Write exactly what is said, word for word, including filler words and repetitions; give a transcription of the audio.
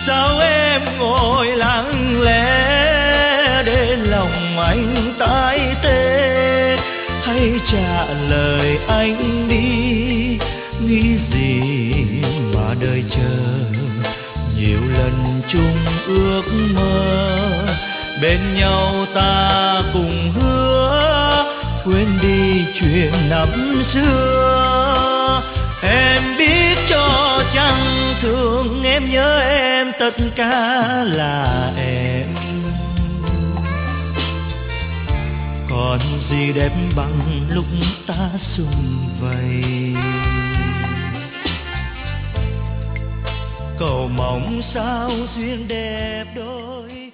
sao em ngồi lặng lẽ để lòng anh tái tê? Hãy trả lời anh đi, nghĩ gì mà đời chờ nhiều lần chung ước mơ. Bên nhau ta cùng hứa quên đi chuyện năm xưa. Em biết cho chẳng thương em nhớ em, tất cả là em. Còn gì đẹp bằng lúc ta sum vầy. Cầu mong sao duyên đẹp đôi